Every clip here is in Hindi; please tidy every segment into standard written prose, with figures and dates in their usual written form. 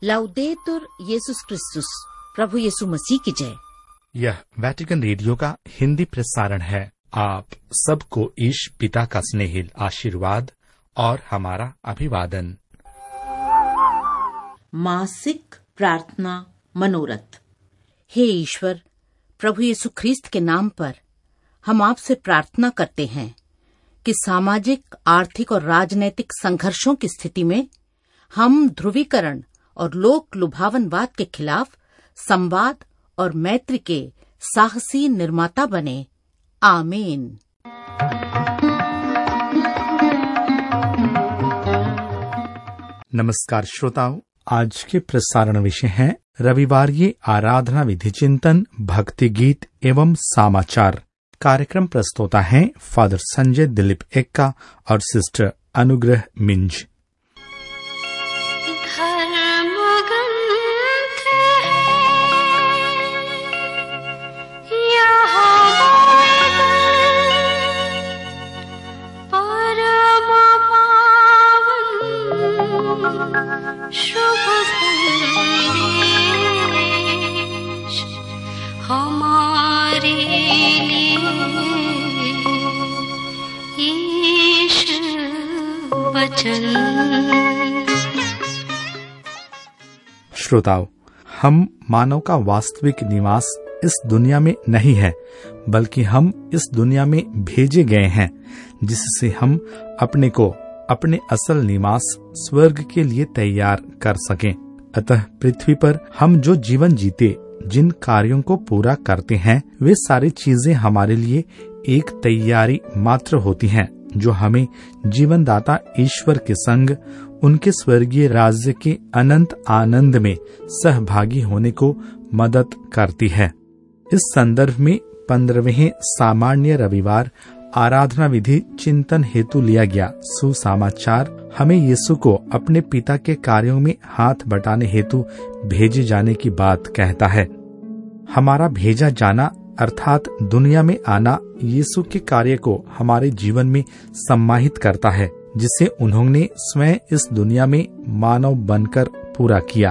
लाउदेतुर येशुस क्रिस्तुस, प्रभु यीशु मसीह की जय। यह वेटिकन रेडियो का हिंदी प्रसारण है। आप सबको ईश पिता का स्नेहिल आशीर्वाद और हमारा अभिवादन। मासिक प्रार्थना मनोरथ। हे ईश्वर, प्रभु यीशु ख्रीस्त के नाम पर हम आपसे प्रार्थना करते हैं कि सामाजिक, आर्थिक और राजनैतिक संघर्षों की स्थिति में हम ध्रुवीकरण और लोक लुभावनवाद के खिलाफ संवाद और मैत्री के साहसी निर्माता बने। आमीन। नमस्कार श्रोताओं, आज के प्रसारण विषय है रविवार आराधना विधि चिंतन, भक्ति गीत एवं समाचार। कार्यक्रम प्रस्तुता है फादर संजय दिलीप एक्का और सिस्टर अनुग्रह मिंज। श्रोताओं, हम मानव का वास्तविक निवास इस दुनिया में नहीं है, बल्कि हम इस दुनिया में भेजे गए हैं, जिससे हम अपने को अपने असल निवास स्वर्ग के लिए तैयार कर सकें। अतः पृथ्वी पर हम जो जीवन जीते, जिन कार्यों को पूरा करते हैं, वे सारी चीजें हमारे लिए एक तैयारी मात्र होती हैं, जो हमें जीवनदाता ईश्वर के संग उनके स्वर्गीय राज्य के अनंत आनंद में सहभागी होने को मदद करती है। इस संदर्भ में 15वें सामान्य रविवार आराधना विधि चिंतन हेतु लिया गया सुसमाचार हमें यीशु को अपने पिता के कार्यों में हाथ बटाने हेतु भेजे जाने की बात कहता है। हमारा भेजा जाना अर्थात दुनिया में आना यीशु के कार्य को हमारे जीवन में सम्मानित करता है, जिसे उन्होंने स्वयं इस दुनिया में मानव बनकर पूरा किया।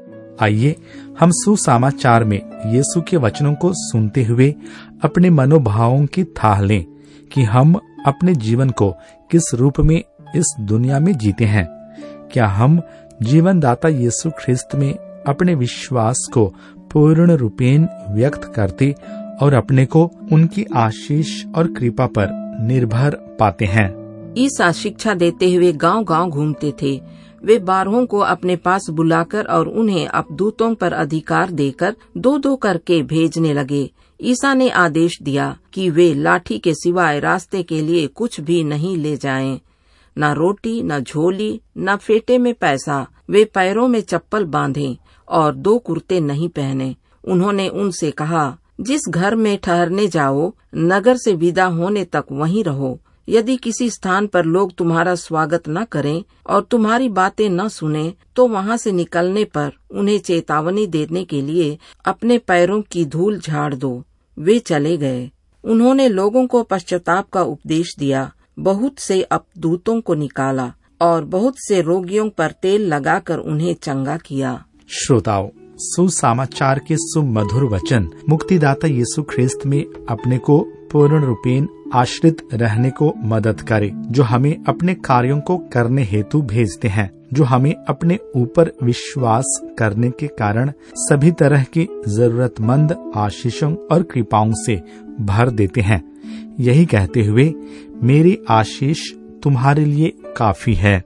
आइए हम सुसमाचार में यीशु के वचनों को सुनते हुए अपने मनोभावों की थाह लें कि हम अपने जीवन को किस रूप में इस दुनिया में जीते हैं। क्या हम जीवनदाता यीशु ख्रिस्त में अपने विश्वास को पूर्ण रूपेण व्यक्त करते और अपने को उनकी आशीष और कृपा पर निर्भर पाते हैं। ईसा शिक्षा देते हुए गांव-गांव घूमते थे। वे 12 को अपने पास बुलाकर और उन्हें अपदूतों पर अधिकार देकर 2-2 करके भेजने लगे। ईसा ने आदेश दिया कि वे लाठी के सिवाय रास्ते के लिए कुछ भी नहीं ले जाएं, न रोटी, न झोली, न फेटे में पैसा। वे पैरों में चप्पल बांधें और 2 कुर्ते नहीं पहने। उन्होंने उनसे कहा, जिस घर में ठहरने जाओ, नगर से विदा होने तक वहीं रहो। यदि किसी स्थान पर लोग तुम्हारा स्वागत न करें और तुम्हारी बातें न सुने, तो वहां से निकलने पर उन्हें चेतावनी देने के लिए अपने पैरों की धूल झाड़ दो। वे चले गए। उन्होंने लोगों को पश्चाताप का उपदेश दिया, बहुत से अपदूतों को निकाला और बहुत से रोगियों पर तेल लगाकर उन्हें चंगा किया। श्रोताओं, सुसमाचार के सुमधुर वचन मुक्तिदाता यीशु ख्रिस्त में अपने को पूर्ण रूपेण आश्रित रहने को मदद करे, जो हमें अपने कार्यों को करने हेतु भेजते हैं, जो हमें अपने ऊपर विश्वास करने के कारण सभी तरह की जरूरतमंद आशीषों और कृपाओं से भर देते हैं। यही कहते हुए, मेरी आशीष तुम्हारे लिए काफी है।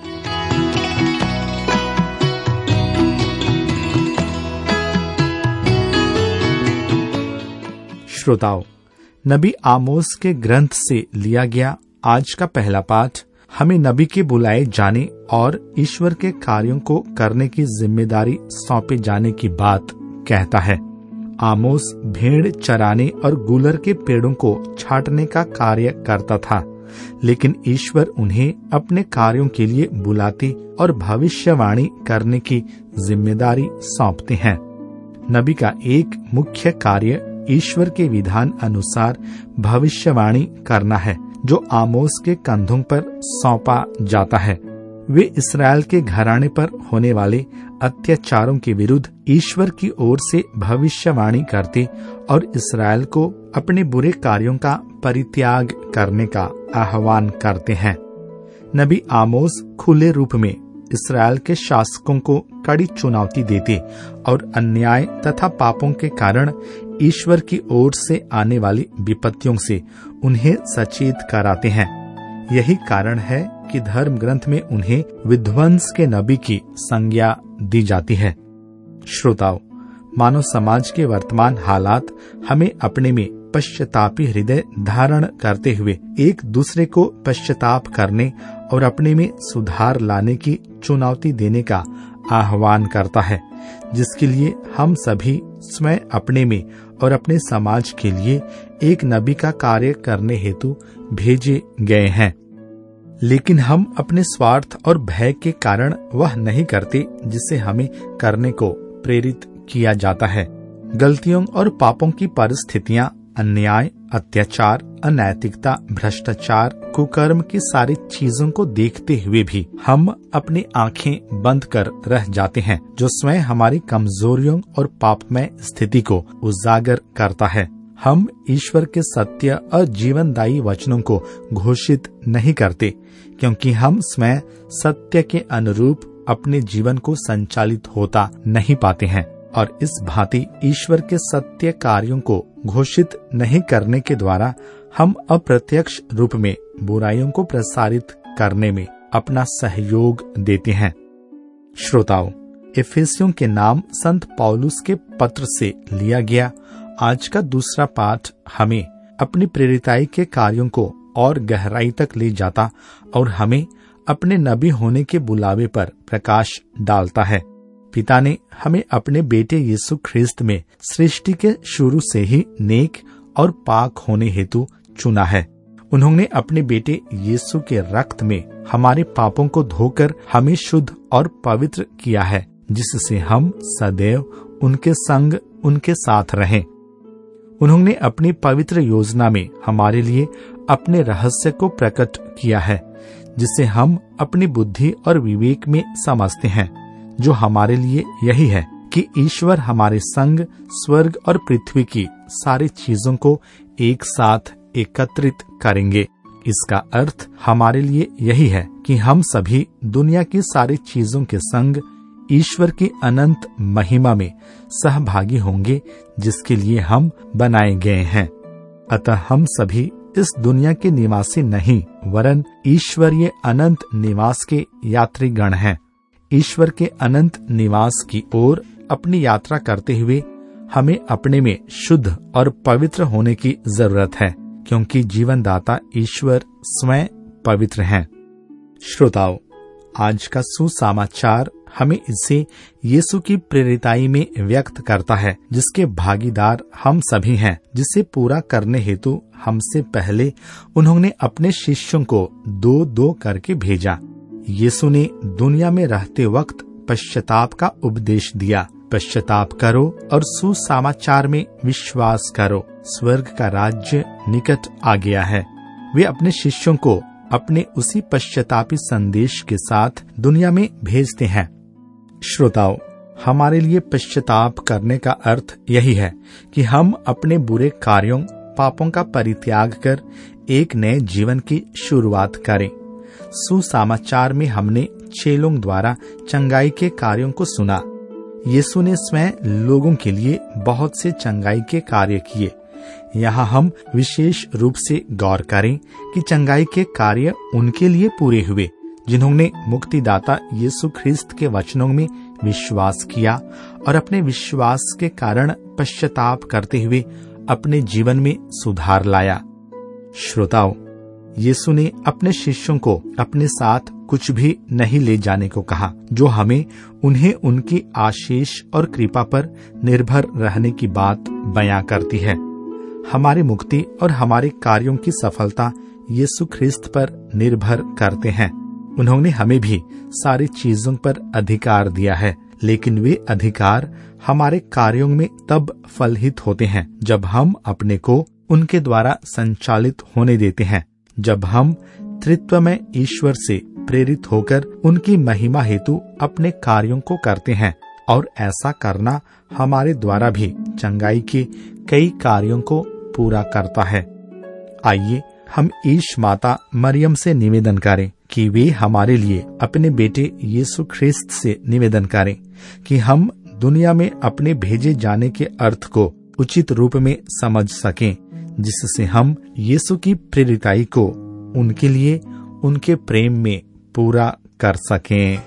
श्रोताओं, नबी आमोस के ग्रंथ से लिया गया आज का पहला पाठ हमें नबी के बुलाए जाने और ईश्वर के कार्यों को करने की जिम्मेदारी सौंपे जाने की बात कहता है। आमोस भेड़ चराने और गूलर के पेड़ों को छांटने का कार्य करता था, लेकिन ईश्वर उन्हें अपने कार्यों के लिए बुलाते और भविष्यवाणी करने की जिम्मेदारी सौंपते हैं। नबी का एक मुख्य कार्य ईश्वर के विधान अनुसार भविष्यवाणी करना है, जो आमोस के कंधों पर सौंपा जाता है। वे इसराइल के घराने पर होने वाले अत्याचारों के विरुद्ध ईश्वर की ओर से भविष्यवाणी करते और इसराइल को अपने बुरे कार्यों का परित्याग करने का आह्वान करते हैं। नबी आमोस खुले रूप में इसराइल के शासकों को कड़ी चुनौती देते और अन्याय तथा पापों के कारण ईश्वर की ओर से आने वाली विपत्तियों से उन्हें सचेत कराते हैं। यही कारण है कि धर्म ग्रंथ में उन्हें विध्वंस के नबी की संज्ञा दी जाती है। श्रोताओ, मानव समाज के वर्तमान हालात हमें अपने में पश्चातापी हृदय धारण करते हुए एक दूसरे को पश्चाताप करने और अपने में सुधार लाने की चुनौती देने का आह्वान करता है, जिसके लिए हम सभी स्वयं अपने में और अपने समाज के लिए एक नबी का कार्य करने हेतु भेजे गए हैं। लेकिन हम अपने स्वार्थ और भय के कारण वह नहीं करते जिसे हमें करने को प्रेरित किया जाता है। गलतियों और पापों की परिस्थितियां, अन्याय, अत्याचार, अनैतिकता, भ्रष्टाचार, कुकर्म की सारी चीजों को देखते हुए भी हम अपनी आंखें बंद कर रह जाते हैं, जो स्वयं हमारी कमजोरियों और पापमय स्थिति को उजागर करता है। हम ईश्वर के सत्य और जीवनदायी वचनों को घोषित नहीं करते, क्योंकि हम स्वयं सत्य के अनुरूप अपने जीवन को संचालित होता नहीं पाते हैं, और इस भांति ईश्वर के सत्य कार्यों को घोषित नहीं करने के द्वारा हम अप्रत्यक्ष रूप में बुराइयों को प्रसारित करने में अपना सहयोग देते हैं। श्रोताओं, एफेसियों के नाम संत पौलुस के पत्र से लिया गया आज का दूसरा पाठ हमें अपनी प्रेरिताई के कार्यों को और गहराई तक ले जाता और हमें अपने नबी होने के बुलावे पर प्रकाश डालता है। पिता ने हमें अपने बेटे यीशु ख्रिस्त में सृष्टि के शुरू से ही नेक और पाक होने हेतु चुना है। उन्होंने अपने बेटे यीशु के रक्त में हमारे पापों को धोकर हमें शुद्ध और पवित्र किया है, जिससे हम सदैव उनके संग उनके साथ रहें। उन्होंने अपनी पवित्र योजना में हमारे लिए अपने रहस्य को प्रकट किया है, जिसे हम अपनी बुद्धि और विवेक में समझते हैं, जो हमारे लिए यही है कि ईश्वर हमारे संग स्वर्ग और पृथ्वी की सारी चीजों को एक साथ एकत्रित करेंगे। इसका अर्थ हमारे लिए यही है कि हम सभी दुनिया की सारी चीजों के संग ईश्वर की अनंत महिमा में सहभागी होंगे, जिसके लिए हम बनाए गए हैं। अतः हम सभी इस दुनिया के निवासी नहीं, वरन ईश्वरीय अनंत निवास के यात्रीगण हैं। ईश्वर के अनंत निवास की ओर अपनी यात्रा करते हुए हमें अपने में शुद्ध और पवित्र होने की जरूरत है, क्योंकि जीवनदाता ईश्वर स्वयं पवित्र हैं। श्रोताओं, आज का सुसमाचार हमें इसे यीशु की प्रेरिताई में व्यक्त करता है, जिसके भागीदार हम सभी हैं, जिसे पूरा करने हेतु हमसे पहले उन्होंने अपने शिष्यों को 2-2 करके भेजा। यीशु ने दुनिया में रहते वक्त पश्चाताप का उपदेश दिया। पश्चाताप करो और सुसमाचार में विश्वास करो, स्वर्ग का राज्य निकट आ गया है। वे अपने शिष्यों को अपने उसी पश्चातापी संदेश के साथ दुनिया में भेजते हैं। श्रोताओं, हमारे लिए पश्चाताप करने का अर्थ यही है कि हम अपने बुरे कार्यों, पापों का परित्याग कर एक नए जीवन की शुरुआत करें। सुसमाचार में हमने चेलों द्वारा चंगाई के कार्यों को सुना। यीशु ने स्वयं लोगों के लिए बहुत से चंगाई के कार्य किए। यहाँ हम विशेष रूप से गौर करें कि चंगाई के कार्य उनके लिए पूरे हुए जिन्होंने मुक्तिदाता यीशु ख्रिस्त के वचनों में विश्वास किया और अपने विश्वास के कारण पश्चाताप करते हुए अपने जीवन में सुधार लाया। श्रोताओं, यीशु ने अपने शिष्यों को अपने साथ कुछ भी नहीं ले जाने को कहा, जो हमें उन्हें उनकी आशीष और कृपा पर निर्भर रहने की बात बयां करती है। हमारी मुक्ति और हमारे कार्यों की सफलता यीशु ख्रिस्त पर निर्भर करते हैं। उन्होंने हमें भी सारी चीजों पर अधिकार दिया है, लेकिन वे अधिकार हमारे कार्यों में तब फलहित होते हैं जब हम अपने को उनके द्वारा संचालित होने देते हैं, जब हम त्रित्व में ईश्वर से प्रेरित होकर उनकी महिमा हेतु अपने कार्यों को करते हैं और ऐसा करना हमारे द्वारा भी चंगाई के कई कार्यों को पूरा करता है। आइए हम ईश माता मरियम से निवेदन करें कि वे हमारे लिए अपने बेटे यीशु ख्रिस्त से निवेदन करें कि हम दुनिया में अपने भेजे जाने के अर्थ को उचित रूप में समझ सकें, जिससे हम यीशु की प्रेरिताई को उनके लिए उनके प्रेम में पूरा कर सकें।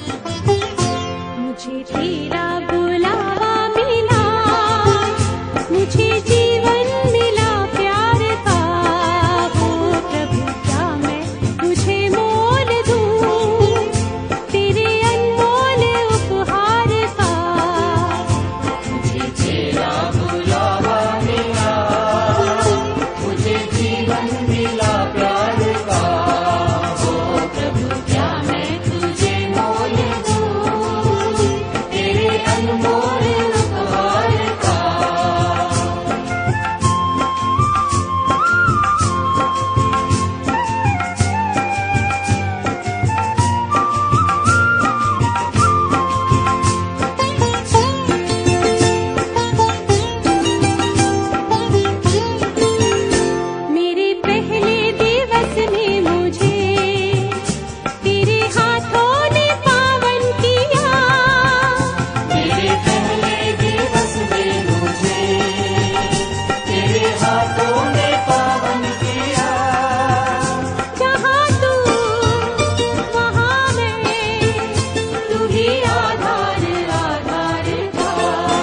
मुझे तेरा बुलावा मिला, मुझे जीवन मिला प्यार का, ओ प्रभु क्या मैं तुझे मोल दूं, तेरे अनमोल उपहार का। मुझे तेरा बुलावा मिला, मुझे जीवन मिला प्यार का, ओ प्रभु क्या मैं तुझे मोल दूं, तेरे अनमोल उपहार का। मेरे पहले दिवस ने मुझे तेरे हाथों ने पावन किया, मेरे पहले दिवस ने मुझे तेरे हाथों ने पावन किया। जहाँ तू वहाँ मैं, तू ही आधार आधार था,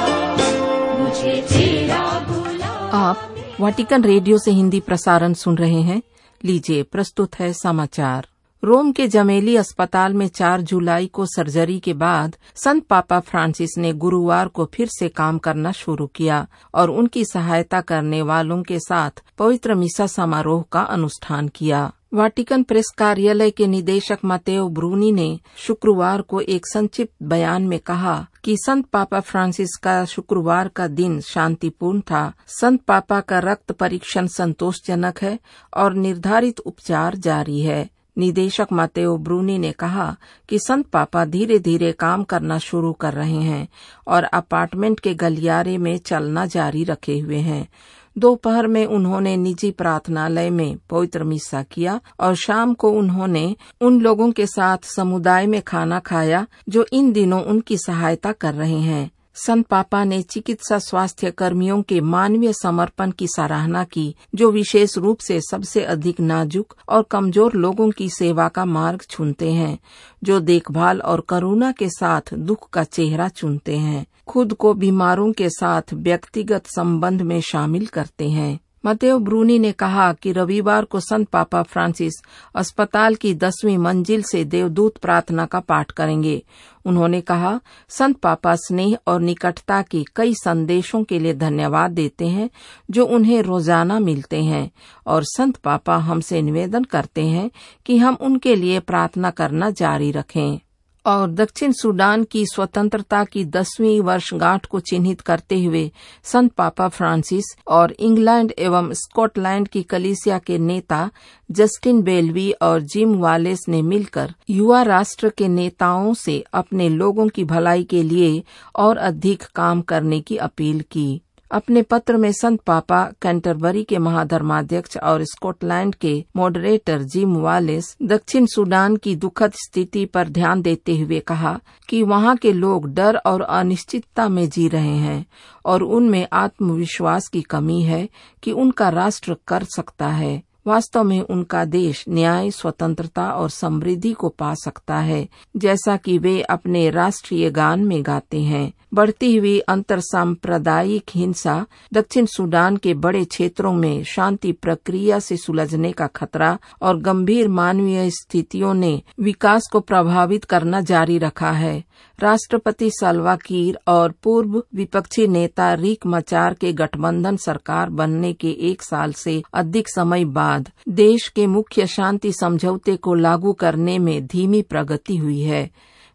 मुझे तेरा बुला। आप वाटिकन रेडियो से हिंदी प्रसारण सुन रहे हैं। लीजिए प्रस्तुत है समाचार। रोम के जमेली अस्पताल में 4 जुलाई को सर्जरी के बाद संत पापा फ्रांसिस ने गुरुवार को फिर से काम करना शुरू किया और उनकी सहायता करने वालों के साथ पवित्र मिसा समारोह का अनुष्ठान किया। वाटिकन प्रेस कार्यालय के निदेशक मातेओ ब्रूनी ने शुक्रवार को एक संक्षिप्त बयान में कहा कि संत पापा फ्रांसिस का शुक्रवार का दिन शांतिपूर्ण था। संत पापा का रक्त परीक्षण संतोषजनक है और निर्धारित उपचार जारी है। निदेशक मातेओ ब्रूनी ने कहा कि संत पापा धीरे धीरे काम करना शुरू कर रहे हैं और अपार्टमेंट के गलियारे में चलना जारी रखे हुए हैं। दोपहर में उन्होंने निजी प्रार्थनालय में पवित्र मिसा किया और शाम को उन्होंने उन लोगों के साथ समुदाय में खाना खाया जो इन दिनों उनकी सहायता कर रहे हैं। संत पापा ने चिकित्सा स्वास्थ्य कर्मियों के मानवीय समर्पण की सराहना की, जो विशेष रूप से सबसे अधिक नाजुक और कमजोर लोगों की सेवा का मार्ग चुनते हैं, जो देखभाल और करुणा के साथ दुख का चेहरा चुनते हैं, खुद को बीमारों के साथ व्यक्तिगत संबंध में शामिल करते हैं। मातेओ ब्रूनी ने कहा कि रविवार को संत पापा फ्रांसिस अस्पताल की 10वीं मंजिल से देवदूत प्रार्थना का पाठ करेंगे। उन्होंने कहा, संत पापा स्नेह और निकटता के कई संदेशों के लिए धन्यवाद देते हैं जो उन्हें रोजाना मिलते हैं, और संत पापा हमसे निवेदन करते हैं कि हम उनके लिए प्रार्थना करना जारी रखें। और दक्षिण सूडान की स्वतंत्रता की 10वीं वर्षगांठ को चिन्हित करते हुए संत पापा फ्रांसिस और इंग्लैंड एवं स्कॉटलैंड की कलीसिया के नेता जस्टिन बेलवी और जिम वालेस ने मिलकर युवा राष्ट्र के नेताओं से अपने लोगों की भलाई के लिए और अधिक काम करने की अपील की। अपने पत्र में संत पापा कैंटरबरी के महाधर्माध्यक्ष और स्कॉटलैंड के मॉडरेटर जिम वालेस दक्षिण सूडान की दुखद स्थिति पर ध्यान देते हुए कहा कि वहां के लोग डर और अनिश्चितता में जी रहे हैं और उनमें आत्मविश्वास की कमी है कि उनका राष्ट्र कर सकता है। वास्तव में उनका देश न्याय, स्वतंत्रता और समृद्धि को पा सकता है, जैसा कि वे अपने राष्ट्रीय गान में गाते हैं। बढ़ती हुई अंतर सांप्रदायिक हिंसा, दक्षिण सूडान के बड़े क्षेत्रों में शांति प्रक्रिया से सुलझने का खतरा और गंभीर मानवीय स्थितियों ने विकास को प्रभावित करना जारी रखा है। राष्ट्रपति साल्वा किर और पूर्व विपक्षी नेता रिक मचार के गठबंधन सरकार बनने के 1 साल से अधिक समय बाद देश के मुख्य शांति समझौते को लागू करने में धीमी प्रगति हुई है।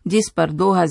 जिस पर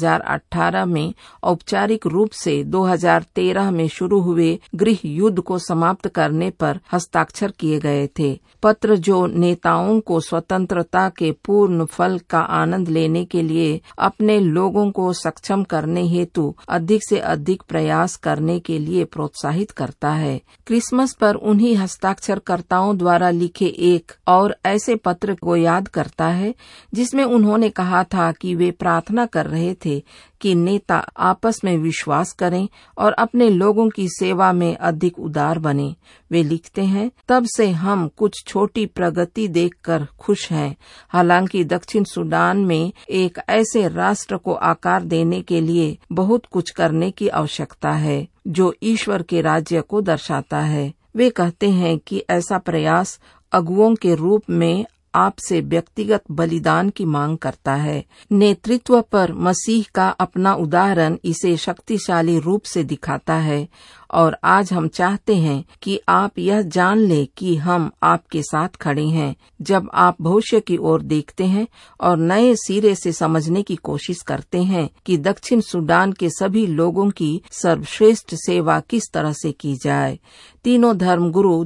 2018 में औपचारिक रूप से 2013 में शुरू हुए गृह युद्ध को समाप्त करने पर हस्ताक्षर किए गए थे। पत्र जो नेताओं को स्वतंत्रता के पूर्ण फल का आनंद लेने के लिए अपने लोगों को सक्षम करने हेतु अधिक से अधिक प्रयास करने के लिए प्रोत्साहित करता है। क्रिसमस पर उन्हीं हस्ताक्षरकर्ताओं द्वारा लिखे एक और ऐसे पत्र को याद करता है जिसमें उन्होंने कहा था कि वे प्रार्थना कर रहे थे कि नेता आपस में विश्वास करें और अपने लोगों की सेवा में अधिक उदार बने। वे लिखते हैं, तब से हम कुछ छोटी प्रगति देखकर खुश हैं। हालांकि दक्षिण सूडान में एक ऐसे राष्ट्र को आकार देने के लिए बहुत कुछ करने की आवश्यकता है जो ईश्वर के राज्य को दर्शाता है। वे कहते हैं कि ऐसा प्रयास अगुओं के रूप में आपसे व्यक्तिगत बलिदान की मांग करता है। नेतृत्व पर मसीह का अपना उदाहरण इसे शक्तिशाली रूप से दिखाता है और आज हम चाहते हैं कि आप यह जान लें कि हम आपके साथ खड़े हैं जब आप भविष्य की ओर देखते हैं और नए सिरे से समझने की कोशिश करते हैं कि दक्षिण सूडान के सभी लोगों की सर्वश्रेष्ठ सेवा किस तरह से की जाए। तीनों धर्मगुरु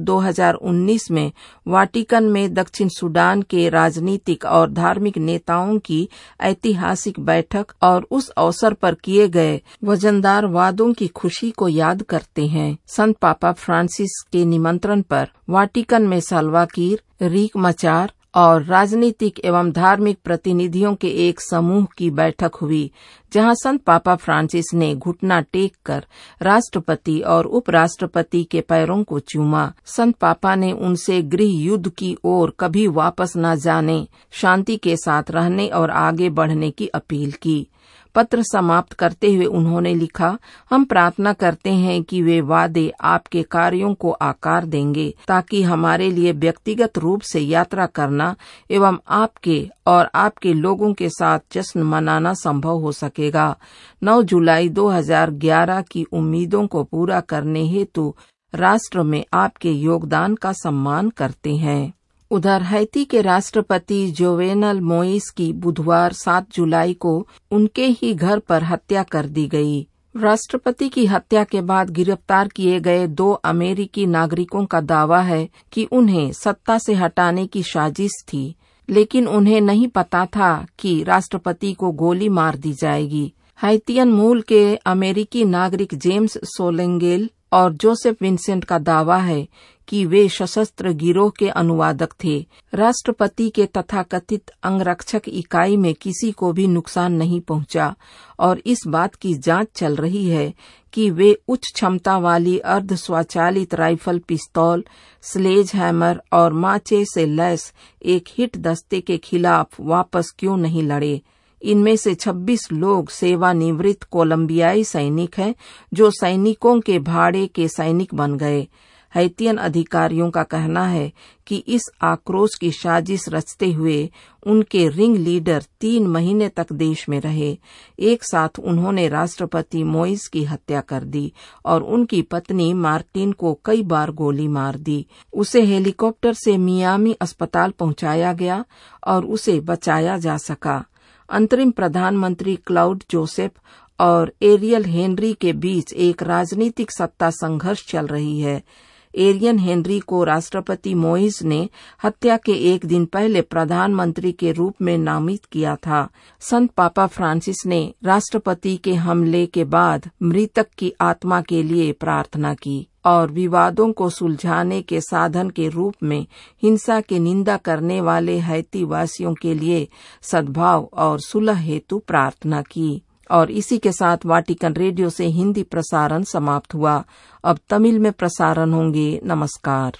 2019 में वाटिकन में दक्षिण सूडान के राजनीतिक और धार्मिक नेताओं की ऐतिहासिक बैठक और उस अवसर पर किए गए वजनदार वादों की खुशी को याद करते हैं। संत पापा फ्रांसिस के निमंत्रण पर वाटिकन में साल्वा किर, रीक मचार और राजनीतिक एवं धार्मिक प्रतिनिधियों के एक समूह की बैठक हुई, जहां संत पापा फ्रांसिस ने घुटना टेक कर राष्ट्रपति और उपराष्ट्रपति के पैरों को चूमा। संत पापा ने उनसे गृह युद्ध की ओर कभी वापस न जाने, शांति के साथ रहने और आगे बढ़ने की अपील की। पत्र समाप्त करते हुए उन्होंने लिखा, हम प्रार्थना करते हैं कि वे वादे आपके कार्यों को आकार देंगे ताकि हमारे लिए व्यक्तिगत रूप से यात्रा करना एवं आपके और आपके लोगों के साथ जश्न मनाना संभव हो सकेगा। 9 जुलाई 2011 की उम्मीदों को पूरा करने हेतु राष्ट्र में आपके योगदान का सम्मान करते हैं। उधर हैती के राष्ट्रपति जोवेनल मोइस की बुधवार 7 जुलाई को उनके ही घर पर हत्या कर दी गई। राष्ट्रपति की हत्या के बाद गिरफ्तार किए गए 2 अमेरिकी नागरिकों का दावा है कि उन्हें सत्ता से हटाने की साजिश थी, लेकिन उन्हें नहीं पता था कि राष्ट्रपति को गोली मार दी जाएगी। हैतियन मूल के अमेरिकी नागरिक जेम्स सोलेंगेल और जोसेफ विंसेंट का दावा है कि वे सशस्त्र गिरोह के अनुवादक थे। राष्ट्रपति के तथाकथित अंगरक्षक इकाई में किसी को भी नुकसान नहीं पहुंचा और इस बात की जांच चल रही है कि वे उच्च क्षमता वाली अर्ध स्वचालित राइफल पिस्तौल, स्लेज हैमर और माचे से लैस एक हिट दस्ते के खिलाफ वापस क्यों नहीं लड़े। इनमें से 26 लोग सेवानिवृत्त कोलंबियाई सैनिक हैं जो सैनिकों के भाड़े के सैनिक बन गए। हैतियन अधिकारियों का कहना है कि इस आक्रोश की साजिश रचते हुए उनके रिंग लीडर 3 महीने तक देश में रहे। एक साथ उन्होंने राष्ट्रपति मोइस की हत्या कर दी और उनकी पत्नी मार्टिन को कई बार गोली मार दी। उसे हेलीकॉप्टर से मियामी अस्पताल पहुंचाया गया और उसे बचाया जा सका। अंतरिम प्रधानमंत्री क्लाउड जोसेफ और एरियल हेनरी के बीच एक राजनीतिक सत्ता संघर्ष चल रही है। एरियन हेनरी को राष्ट्रपति मोइस ने हत्या के एक दिन पहले प्रधानमंत्री के रूप में नामित किया था। संत पापा फ्रांसिस ने राष्ट्रपति के हमले के बाद मृतक की आत्मा के लिए प्रार्थना की और विवादों को सुलझाने के साधन के रूप में हिंसा की निंदा करने वाले हैती वासियों के लिए सद्भाव और सुलह हेतु प्रार्थना की। और इसी के साथ वाटिकन रेडियो से हिंदी प्रसारण समाप्त हुआ। अब तमिल में प्रसारण होंगे। नमस्कार।